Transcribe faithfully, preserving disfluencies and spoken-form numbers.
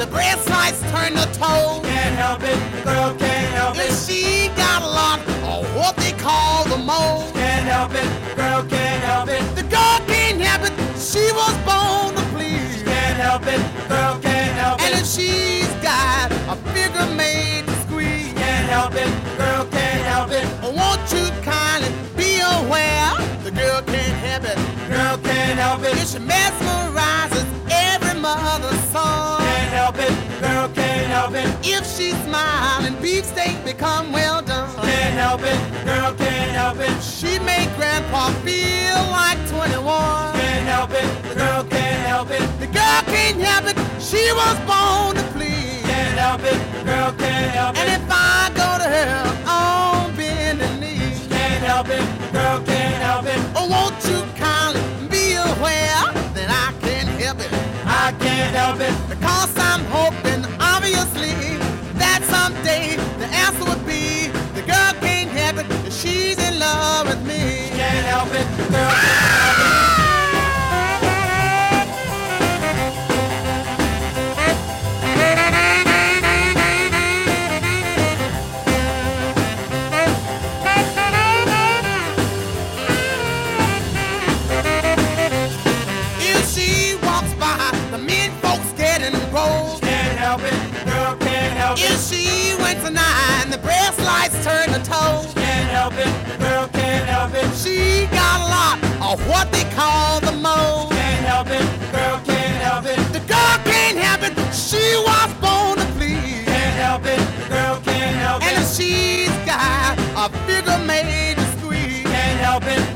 breast lights turn to toes. Can't help it, the girl can't help And it. she got a lot of what they call the moles. Can't help it, the girl can't help it. The girl can't help it, she was born to please. Can't help it, the girl can't help And it. if she's got a figure made to squeeze, Can't help it, the girl can't help it. won't you kindly be aware? The girl can't help it. Girl can't help it. If she mesmerizes every mother's son. Can't help it, girl can't help it. If she smile and beefsteak become well done. Can't help it, girl can't help it. She make grandpa feel like twenty-one. Can't help it, the girl can't help it. The girl can't help it, she was born to please. Can't help it, the girl can't help And it. if I go to her on bending knees, Can't help it, the girl can't help it. oh, won't you kindly be aware that I can't help it? I can't help it. Because I'm hoping, obviously, that someday the answer would be the girl can't help it if she's in love with me. Can't help it, the girl can't help it. If she walks by, the men folks getting rolled. Can't help it, the girl can't help If it. she went to nine, the breast lights turn to toes. Can't help it, the girl can't help it. She got a lot of what they call the moles. Can't help it, the girl can't help it. The girl can't help it, she was born to please. Can't help it, the girl can't help And it. if she's got a figure made to squeeze, Can't help it,